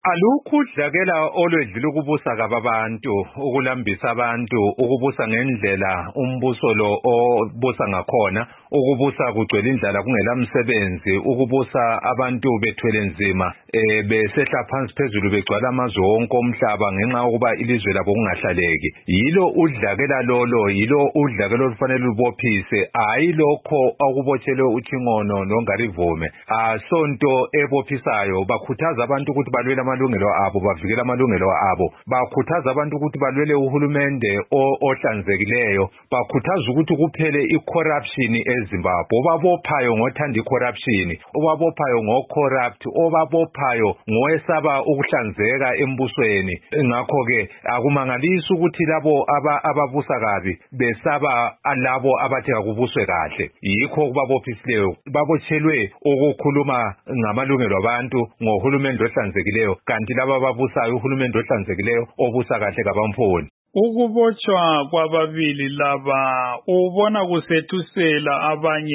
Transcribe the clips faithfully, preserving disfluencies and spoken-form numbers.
Alukho udlakela olwedlula ukubusa kababantu, ukulambisa abantu, ukubusa ngendlela umbuso lo obusa ngakhona, ukubusa kugcwele indlala kungela msebenzi, ukubusa abantu bethwele nzima, eh besehla phansi phezulu begcwala amazwe wonke omhlaba ngenxa yokuba ilizwe labo kungahlaleki. Yilo udlakela lolo, yilo udlakela olufanele lubophise, hayi lokho okubotshelwe uThingono noNgarivume. Asonto ebophisayo bakhuthaza abantu ukuthi balwela amalungelo abo, bavikela amalungelo abo, bakhuthaza abantu ukuthi balwele uhulumende ohlanzekileyo, bakhuthaza ukuthi kuphele icorruption eZimbabwe. Obabophayo ngothanda icorruption, obabophayo ngocorrupt, obabophayo ngoesaba ukuhlanzeka embusweni. Ngakho ke akumangalisi ukuthi labo ababusa kabi besaba labo abathe akubuswe kahle. Yikho kubabophisileyo, babotshelwe ukukhuluma ngamalungelo abantu ngohulumende ohlanzekileyo, kanti laba ababusayo uhulumende ohlanzekileyo obusa kahle kabamfuni. Ukubotshwa kwababili laba ubona kusethusela abanye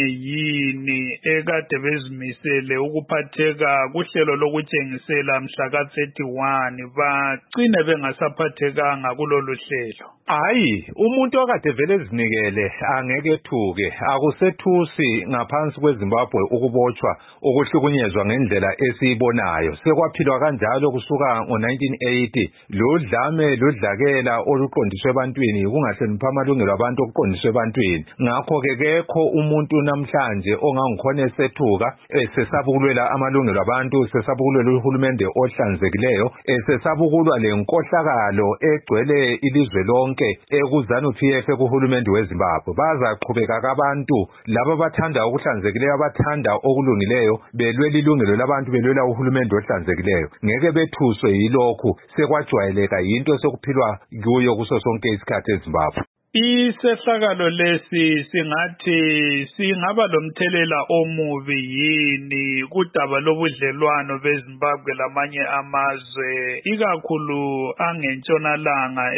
yini ekade bezimisele ukuphatheka kuhlelo lokutshengisela mhla ka thirty-one bagcine bengasaphathekanga kulolu hlelo? Hayi, umuntu okade vele ezinikele angeke ethuke. Akusethusi ngaphansi kweZimbabwe ukubotshwa, ukuhlukunyezwa ngendlela esiyibonayo. Sekwaphilwa kanjalo kusuka ngo nineteen eighty. Lo dlame lodlakela oluqondiswe ebantwini kungahlonipha amalungelo abantu okuqondiswe ebantwini. Ngakho ke kekho umuntu namhlanje ongangikhona esethuka esesabukulwela amalungelo abantu, sesabukulwela uhulumende ohlanzekileyo, esesabukulwa lenkohlakalo egcwele ilizwe lonke ekuzanu P F kuhulumende weZimbabwe. Bazaqhubeka kabantu laba abathanda ukuhlanzekileyo, abathanda okulungileyo, belwela ilungelo labantu, belwela uhulumende ohlanzekileyo. Ngeke bethuswe yilokhu, sekwajwayeleka yinto sokuphilwa kuyo kuso sonke isikhathi eZimbabwe. Isehlakalo lesi singathi singaba lomthelela omubi yini kudaba lobudlelwano beZimbabwe lamanye amazwe, ikakhulu angentshonalanga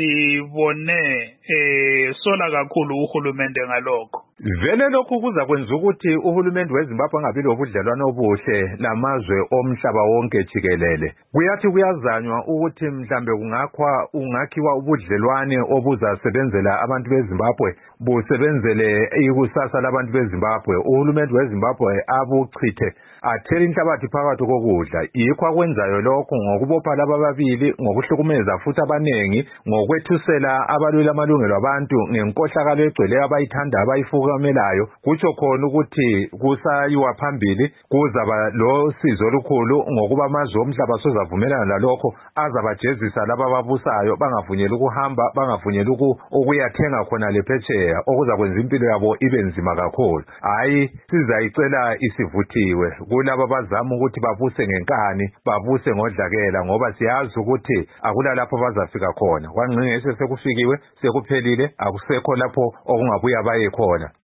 esibone eh sola kakhulu uhulumende ngalokho? Vele lokhu kuza kwenza ukuthi uhulumende weZimbabwe angabi lobudlelwano obuhle lamazwe omhlaba wonke jikelele. Kuyathi kuyazanywa ukuthi mhlambe kungakhwa ungakhiwa ubudlelwane obuzasebenzela abantu beZimbabwe, busebenzele ikusasa labantu beZimbabwe. Uhulumende weZimbabwe abuchithe, athele inhlabathi phakathi kokudla. Yikho akwenzayo lokho ngokubopha laba ababili, ngokuhlukumeza futhi abanengi, ngokwethusela abalwela amalungelo abantu ngenkohlakalo egcwele abayithanda abayifukamelayo. Kutsho khona ukuthi kusayiwa phambili kuzaba lo sizo olukhulu ngokuba amazwe omhlaba sozavumelana lalokho, azabajezisa laba ababusayo, bangavunyela ukuhamba, bangavunyela ukuyathenga khona lephetsheya, okuza kwenza impilo yabo ibe nzima kakhulu. Hayi, sizayicela isivuthiwe kulabo bazama ukuthi babuse ngenkani, babuse ngodlakela, ngoba siyazi ukuthi akula lapho bazafika khona. Kwangcingese sekufikiwe, sekuphelile, akusekho lapho okungabuya baye khona.